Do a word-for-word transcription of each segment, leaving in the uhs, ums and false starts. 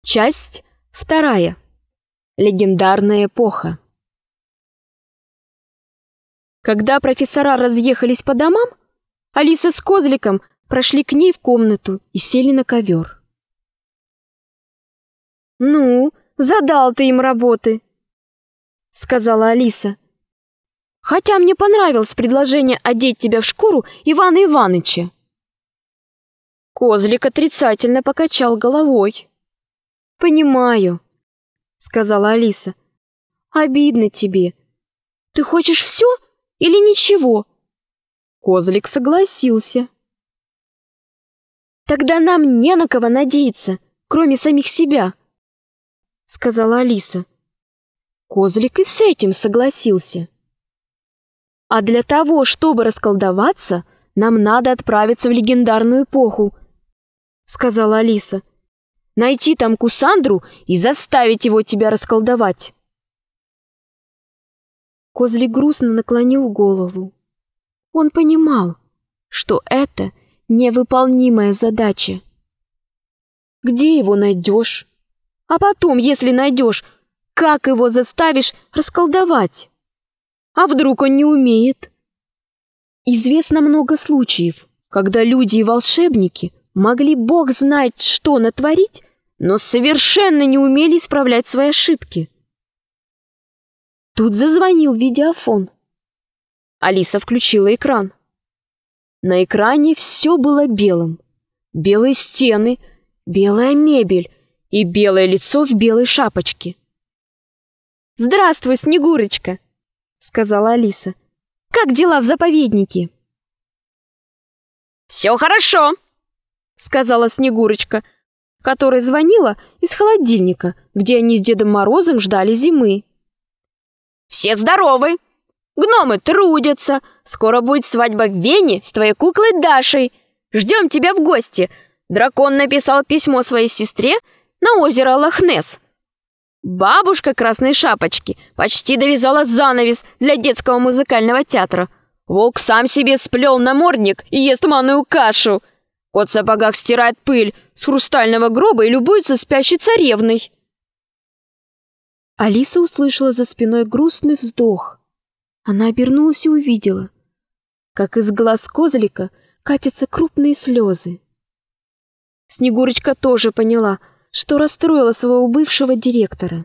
Часть вторая. Легендарная эпоха. Когда профессора разъехались по домам, Алиса с Козликом прошли к ней в комнату и сели на ковер. «Ну, задал ты им работы», — сказала Алиса. «Хотя мне понравилось предложение одеть тебя в шкуру Ивана Иваныча». Козлик отрицательно покачал головой. «Понимаю», — сказала Алиса. «Обидно тебе. Ты хочешь все или ничего?» Козлик согласился. «Тогда нам не на кого надеяться, кроме самих себя», — сказала Алиса. Козлик и с этим согласился. «А для того, чтобы расколдоваться, нам надо отправиться в легендарную эпоху», — сказала Алиса. «Найти там Кусандру и заставить его тебя расколдовать». Козлик грустно наклонил голову. Он понимал, что это невыполнимая задача. Где его найдешь? А потом, если найдешь, как его заставишь расколдовать? А вдруг он не умеет? Известно много случаев, когда люди и волшебники могли бог знает что натворить, но совершенно не умели исправлять свои ошибки. Тут зазвонил видеофон. Алиса включила экран. На экране все было белым. Белые стены, белая мебель и белое лицо в белой шапочке. «Здравствуй, Снегурочка», — сказала Алиса. «Как дела в заповеднике?» «Все хорошо», — сказала Снегурочка, которая звонила из холодильника, где они с Дедом Морозом ждали зимы. «Все здоровы! Гномы трудятся! Скоро будет свадьба в Вене с твоей куклой Дашей! Ждем тебя в гости! Дракон написал письмо своей сестре на озеро Лохнесс. Бабушка Красной Шапочки почти довязала занавес для детского музыкального театра. Волк сам себе сплел намордник и ест манную кашу. Кот в сапогах стирает пыль с хрустального гроба и любуется спящей царевной». Алиса услышала за спиной грустный вздох. Она обернулась и увидела, как из глаз Козлика катятся крупные слезы. Снегурочка тоже поняла, что расстроила своего бывшего директора.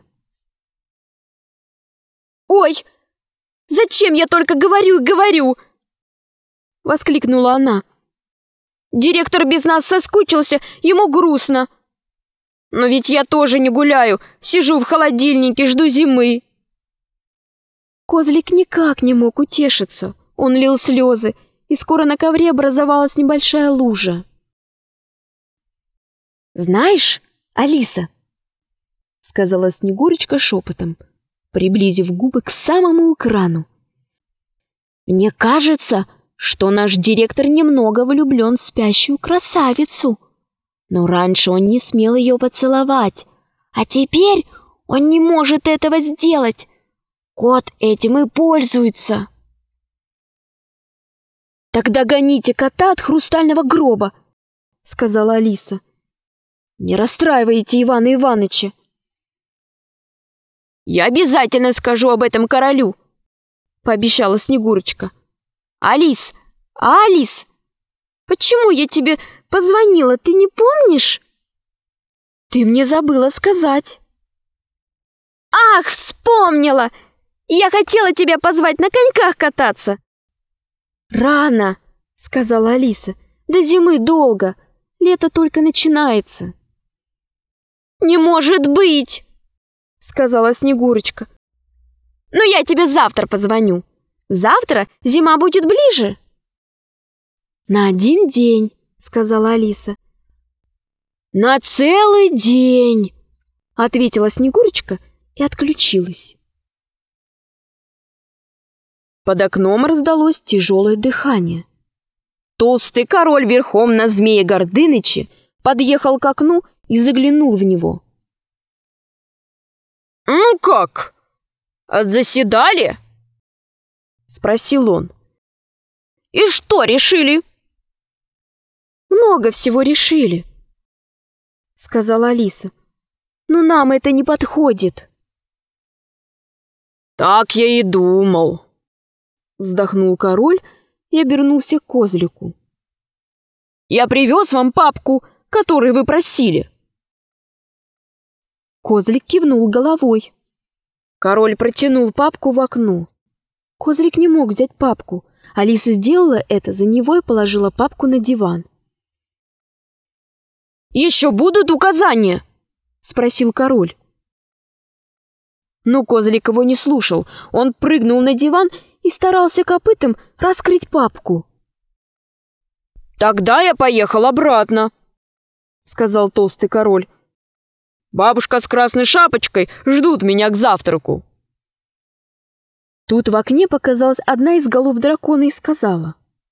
«Ой, зачем я только говорю и говорю?» — воскликнула она. «Директор без нас соскучился, ему грустно. Но ведь я тоже не гуляю, сижу в холодильнике, жду зимы». Козлик никак не мог утешиться. Он лил слезы, и скоро на ковре образовалась небольшая лужа. «Знаешь, Алиса», — сказала Снегурочка шепотом, приблизив губы к самому экрану, «мне кажется, что наш директор немного влюблен в спящую красавицу. Но раньше он не смел ее поцеловать, а теперь он не может этого сделать. Кот этим и пользуется». «Тогда гоните кота от хрустального гроба», — сказала Алиса. «Не расстраивайте Ивана Иваныча». «Я обязательно скажу об этом королю», — пообещала Снегурочка. «Алис, Алис, почему я тебе позвонила, ты не помнишь?» «Ты мне забыла сказать». «Ах, вспомнила! Я хотела тебя позвать на коньках кататься». «Рано», — сказала Алиса. «До зимы долго. Лето только начинается». «Не может быть!» — сказала Снегурочка. «Но я тебе завтра позвоню. Завтра зима будет ближе». «На один день», — сказала Алиса. «На целый день», — ответила Снегурочка и отключилась. Под окном раздалось тяжелое дыхание. Толстый король верхом на змее Гордыныче подъехал к окну и заглянул в него. «Ну как, заседали?» — спросил он. «И что решили?» «Много всего решили», — сказала Алиса. Но нам это не подходит. Так я и думал. Вздохнул король и обернулся к козлику. Я привез вам папку, которую вы просили. Козлик кивнул головой. Король протянул папку в окно. Козлик не мог взять папку. Алиса сделала это за него и положила папку на диван. «Еще будут указания?» — спросил король. Но козлик его не слушал. Он прыгнул на диван и старался копытом раскрыть папку. «Тогда я поехал обратно», — сказал толстый король. «Бабушка с красной шапочкой ждут меня к завтраку». Тут в окне показалась одна из голов дракона и сказала: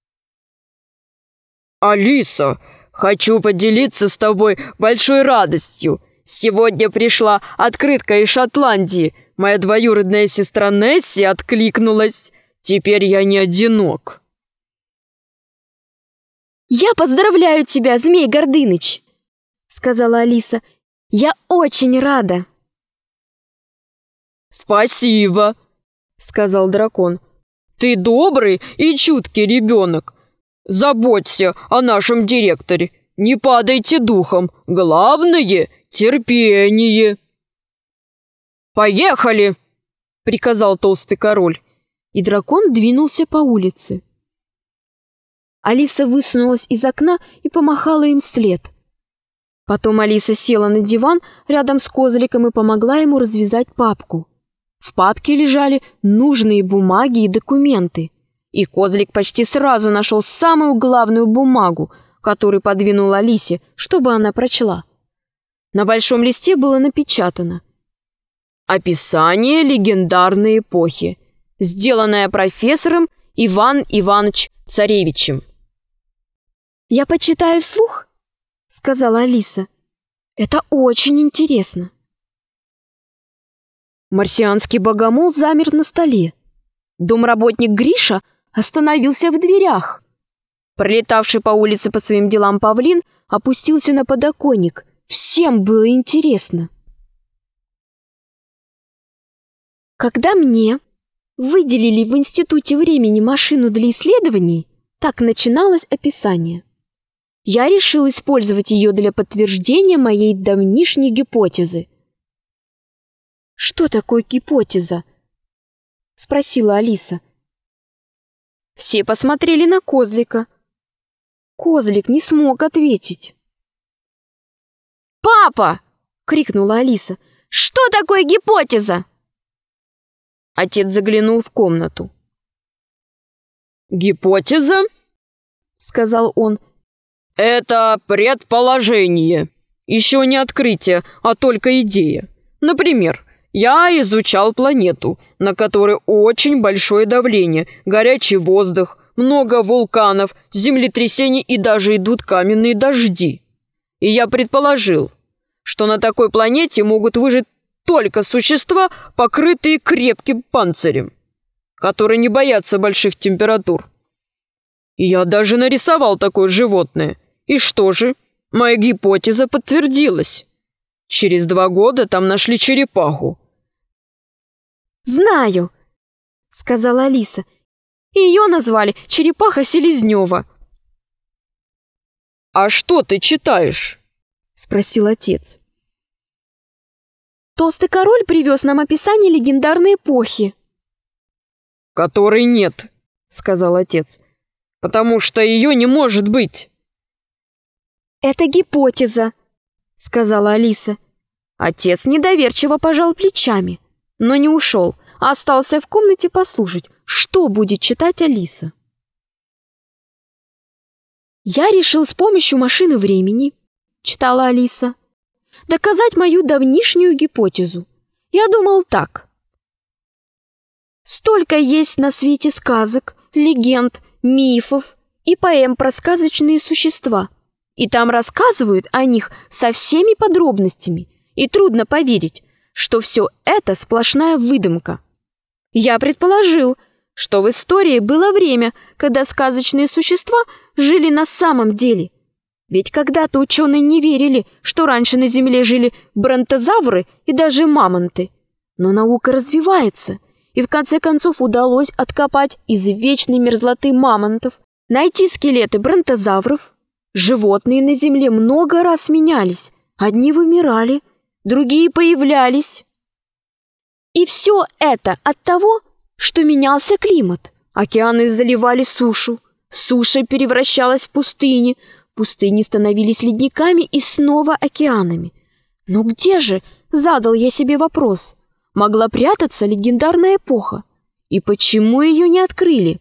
«Алиса, хочу поделиться с тобой большой радостью. Сегодня пришла открытка из Шотландии. Моя двоюродная сестра Несси откликнулась. Теперь я не одинок». «Я поздравляю тебя, Змей Гордыныч!» — сказала Алиса. «Я очень рада!» «Спасибо!» — сказал дракон. «Ты добрый и чуткий ребенок. Заботься о нашем директоре. Не падайте духом. Главное — терпение». «Поехали!» — приказал толстый король. И дракон двинулся по улице. Алиса высунулась из окна и помахала им вслед. Потом Алиса села на диван рядом с козликом и помогла ему развязать папку. В папке лежали нужные бумаги и документы. И козлик почти сразу нашел самую главную бумагу, которую подвинул Алисе, чтобы она прочла. На большом листе было напечатано: «Описание легендарной эпохи, сделанное профессором Иван Иванович Царевичем». «Я почитаю вслух», — сказала Алиса. «Это очень интересно». Марсианский богомол замер на столе. Домработник Гриша остановился в дверях. Пролетавший по улице по своим делам павлин опустился на подоконник. Всем было интересно. Когда мне выделили в Институте времени машину для исследований, так начиналось описание. Я решил использовать ее для подтверждения моей давнишней гипотезы. «Что такое гипотеза?» — спросила Алиса. Все посмотрели на козлика. Козлик не смог ответить. «Папа!» — крикнула Алиса. «Что такое гипотеза?» Отец заглянул в комнату. «Гипотеза?» — сказал он. «Это предположение. Еще не открытие, а только идея. Например, я изучал планету, на которой очень большое давление, горячий воздух, много вулканов, землетрясений и даже идут каменные дожди. И я предположил, что на такой планете могут выжить только существа, покрытые крепким панцирем, которые не боятся больших температур. И я даже нарисовал такое животное. И что же? Моя гипотеза подтвердилась. Через два года там нашли черепаху». «Знаю», — сказала Алиса. «Ее назвали черепаха Селезнева». «А что ты читаешь?» — спросил отец. «Толстый король привез нам описание легендарной эпохи». «Которой нет», — сказал отец, — «потому что ее не может быть». «Это гипотеза», — сказала Алиса. Отец недоверчиво пожал плечами, но не ушел, а остался в комнате послушать, что будет читать Алиса. «Я решил с помощью машины времени», — читала Алиса, — «доказать мою давнишнюю гипотезу. Я думал так. Столько есть на свете сказок, легенд, мифов и поэм про сказочные существа. И там рассказывают о них со всеми подробностями, и трудно поверить, что все это сплошная выдумка. Я предположил, что в истории было время, когда сказочные существа жили на самом деле. Ведь когда-то ученые не верили, что раньше на Земле жили бронтозавры и даже мамонты. Но наука развивается, и в конце концов удалось откопать из вечной мерзлоты мамонтов, найти скелеты бронтозавров. Животные на Земле много раз менялись. Одни вымирали, другие появлялись. И все это от того, что менялся климат. Океаны заливали сушу, суша превращалась в пустыни, пустыни становились ледниками и снова океанами. Но где же, задал я себе вопрос, могла прятаться легендарная эпоха? И почему ее не открыли?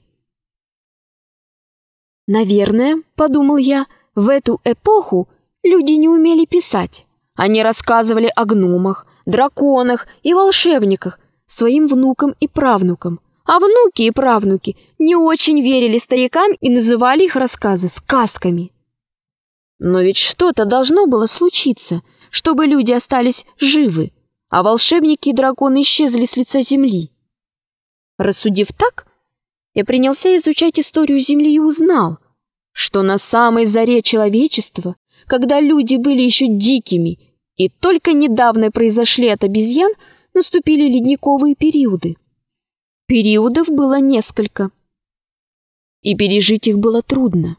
Наверное, подумал я, в эту эпоху люди не умели писать. Они рассказывали о гномах, драконах и волшебниках своим внукам и правнукам. А внуки и правнуки не очень верили старикам и называли их рассказы сказками. Но ведь что-то должно было случиться, чтобы люди остались живы, а волшебники и драконы исчезли с лица земли. Рассудив так, я принялся изучать историю Земли и узнал, что на самой заре человечества, когда люди были еще дикими и только недавно произошли от обезьян, наступили ледниковые периоды. Периодов было несколько, и пережить их было трудно.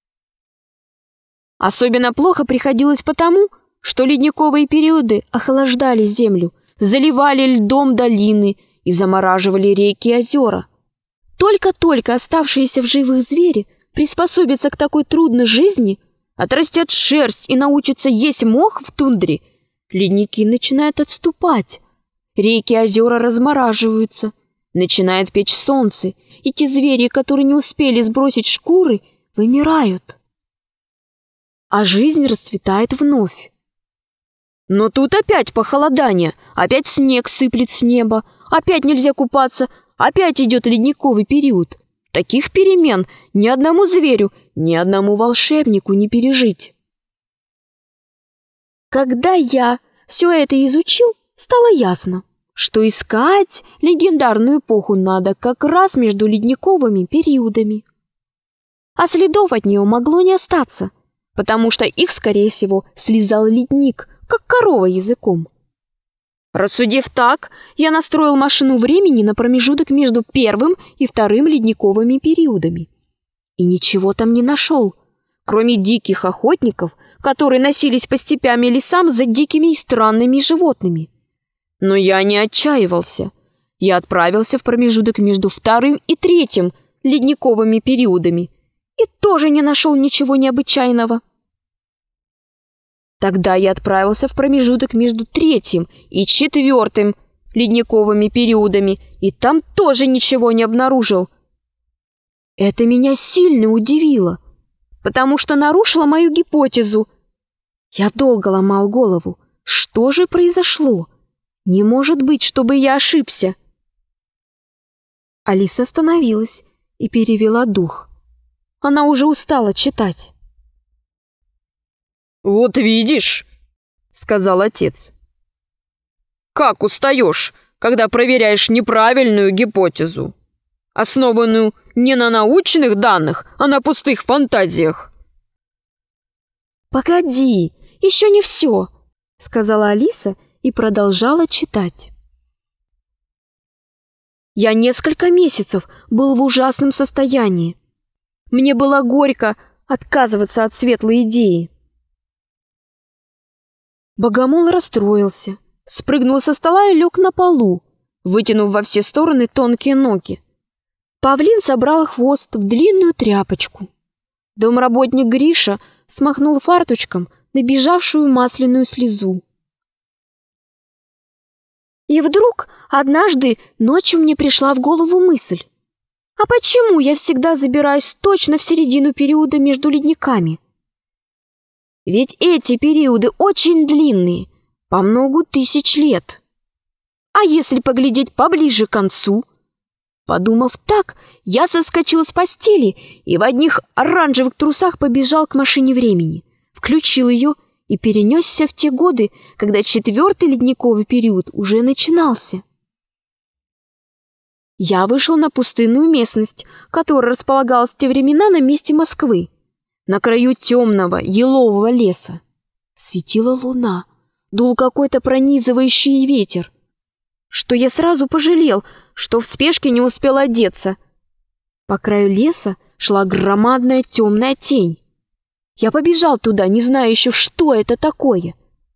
Особенно плохо приходилось потому, что ледниковые периоды охлаждали землю, заливали льдом долины и замораживали реки и озера. Только-только оставшиеся в живых звери приспособятся к такой трудной жизни, отрастят шерсть и научатся есть мох в тундре, ледники начинают отступать, реки и озера размораживаются, начинает печь солнце, и те звери, которые не успели сбросить шкуры, вымирают. А жизнь расцветает вновь. Но тут опять похолодание, опять снег сыплет с неба, опять нельзя купаться, опять идет ледниковый период. Таких перемен ни одному зверю, ни одному волшебнику не пережить. Когда я все это изучил, стало ясно, что искать легендарную эпоху надо как раз между ледниковыми периодами. А следов от нее могло не остаться, потому что их, скорее всего, слизал ледник, как корова языком. Рассудив так, я настроил машину времени на промежуток между первым и вторым ледниковыми периодами. И ничего там не нашел, кроме диких охотников, которые носились по степям и лесам за дикими и странными животными. Но я не отчаивался. Я отправился в промежуток между вторым и третьим ледниковыми периодами и тоже не нашел ничего необычайного. Тогда я отправился в промежуток между третьим и четвертым ледниковыми периодами, и там тоже ничего не обнаружил. Это меня сильно удивило, потому что нарушило мою гипотезу. Я долго ломал голову. Что же произошло? Не может быть, чтобы я ошибся. Алиса остановилась и перевела дух. Она уже устала читать. «Вот видишь», — сказал отец. «Как устаешь, когда проверяешь неправильную гипотезу, основанную не на научных данных, а на пустых фантазиях». «Погоди, еще не все», — сказала Алиса и продолжала читать. Я несколько месяцев был в ужасном состоянии. Мне было горько отказываться от светлой идеи. Богомол расстроился, спрыгнул со стола и лег на полу, вытянув во все стороны тонкие ноги. Павлин собрал хвост в длинную тряпочку. Домработник Гриша смахнул фарточком набежавшую масляную слезу. И вдруг однажды ночью мне пришла в голову мысль: а почему я всегда забираюсь точно в середину периода между ледниками? Ведь эти периоды очень длинные, по многу тысяч лет. А если поглядеть поближе к концу? Подумав так, я соскочил с постели и в одних оранжевых трусах побежал к машине времени, включил ее и перенесся в те годы, когда четвертый ледниковый период уже начинался. Я вышел на пустынную местность, которая располагалась в те времена на месте Москвы. на краю темного елового леса. Светила луна, дул какой-то пронизывающий ветер, что я сразу пожалел, что в спешке не успел одеться. По краю леса шла громадная темная тень. Я побежал туда, не зная еще, что это такое.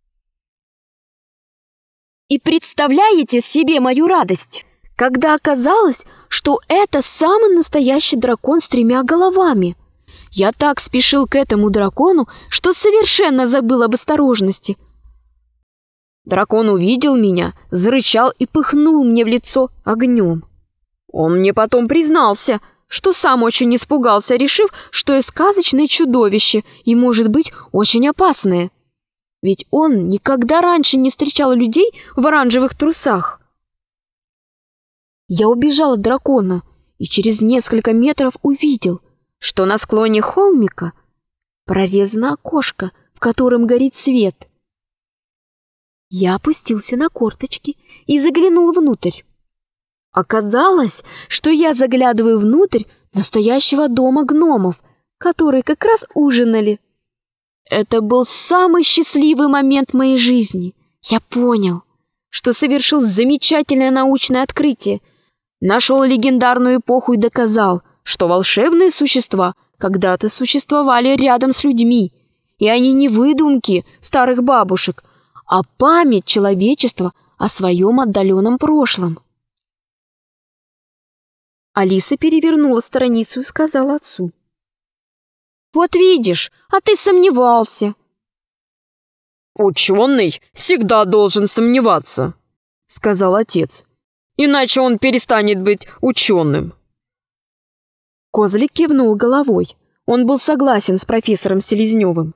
И представляете себе мою радость, когда оказалось, что это самый настоящий дракон с тремя головами. Я так спешил к этому дракону, что совершенно забыл об осторожности. Дракон увидел меня, зарычал и пыхнул мне в лицо огнем. Он мне потом признался, что сам очень испугался, решив, что я сказочное чудовище и, может быть, очень опасное. Ведь он никогда раньше не встречал людей в оранжевых трусах. Я убежал от дракона и через несколько метров увидел, что на склоне холмика прорезано окошко, в котором горит свет. Я опустился на корточки и заглянул внутрь. Оказалось, что я заглядываю внутрь настоящего дома гномов, которые как раз ужинали. Это был самый счастливый момент моей жизни. Я понял, что совершил замечательное научное открытие, нашел легендарную эпоху и доказал, что волшебные существа когда-то существовали рядом с людьми, и они не выдумки старых бабушек, а память человечества о своем отдаленном прошлом. Алиса перевернула страницу и сказала отцу: «Вот видишь, а ты сомневался». «Ученый всегда должен сомневаться», — сказал отец. «Иначе он перестанет быть ученым». Козлик кивнул головой. Он был согласен с профессором Селезневым.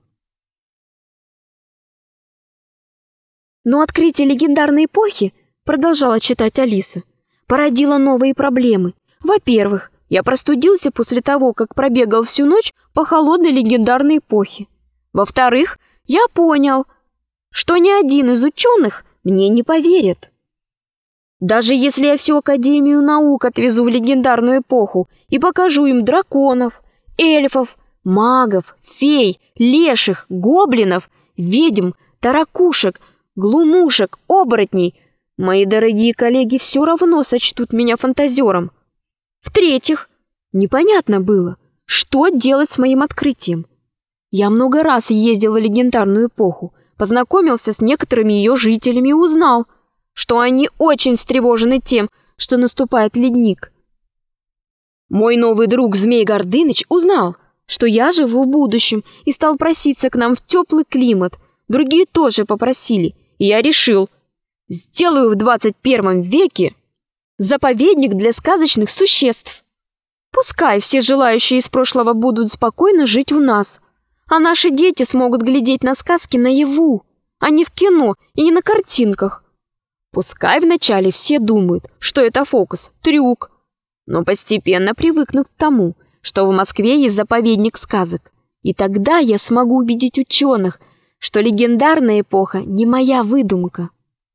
Но открытие легендарной эпохи, продолжала читать Алиса, породило новые проблемы. Во-первых, я простудился после того, как пробегал всю ночь по холодной легендарной эпохе. Во-вторых, я понял, что ни один из ученых мне не поверит. Даже если я всю Академию наук отвезу в легендарную эпоху и покажу им драконов, эльфов, магов, фей, леших, гоблинов, ведьм, таракушек, глумушек, оборотней, мои дорогие коллеги все равно сочтут меня фантазером. В-третьих, непонятно было, что делать с моим открытием. Я много раз ездил в легендарную эпоху, познакомился с некоторыми ее жителями и узнал, что они очень встревожены тем, что наступает ледник. Мой новый друг Змей Гордыныч узнал, что я живу в будущем, и стал проситься к нам в теплый климат. Другие тоже попросили, и я решил, сделаю в двадцать первом веке заповедник для сказочных существ. Пускай все желающие из прошлого будут спокойно жить у нас, а наши дети смогут глядеть на сказки наяву, а не в кино и не на картинках. Пускай вначале все думают, что это фокус, трюк, но постепенно привыкнут к тому, что в Москве есть заповедник сказок. И тогда я смогу убедить ученых, что легендарная эпоха не моя выдумка.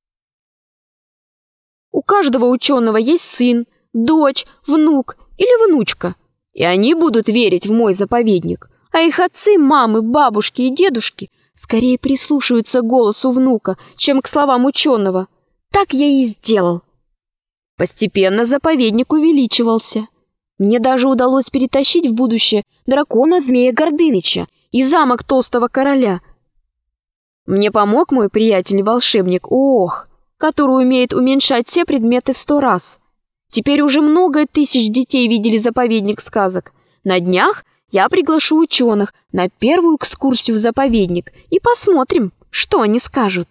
У каждого ученого есть сын, дочь, внук или внучка, и они будут верить в мой заповедник, а их отцы, мамы, бабушки и дедушки скорее прислушаются к голосу внука, чем к словам ученого. Так я и сделал. Постепенно заповедник увеличивался. Мне даже удалось перетащить в будущее дракона Змея Гордыныча и замок Толстого Короля. Мне помог мой приятель-волшебник Ох, который умеет уменьшать все предметы в сто раз. Теперь уже много тысяч детей видели заповедник сказок. На днях я приглашу ученых на первую экскурсию в заповедник и посмотрим, что они скажут.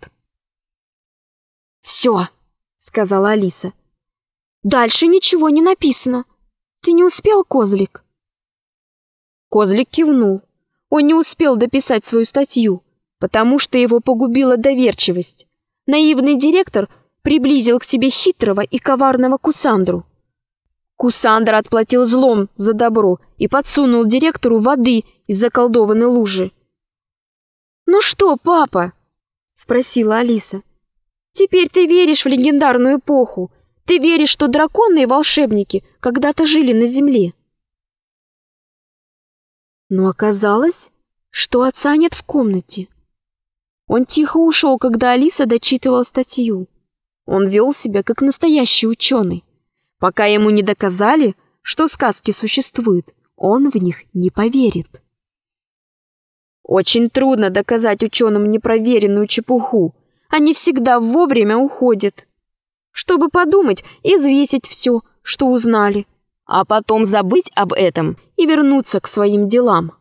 «Все», — сказала Алиса. «Дальше ничего не написано. Ты не успел, Козлик?» Козлик кивнул. Он не успел дописать свою статью, потому что его погубила доверчивость. Наивный директор приблизил к себе хитрого и коварного Кусандру. Кусандр отплатил злом за добро и подсунул директору воды из заколдованной лужи. «Ну что, папа?» — спросила Алиса. «Теперь ты веришь в легендарную эпоху. Ты веришь, что драконы и волшебники когда-то жили на земле?» Но оказалось, что отца нет в комнате. Он тихо ушел, когда Алиса дочитывала статью. Он вел себя как настоящий ученый. Пока ему не доказали, что сказки существуют, он в них не поверит. Очень трудно доказать ученым непроверенную чепуху. Они всегда вовремя уходят, чтобы подумать и взвесить все, что узнали, а потом забыть об этом и вернуться к своим делам.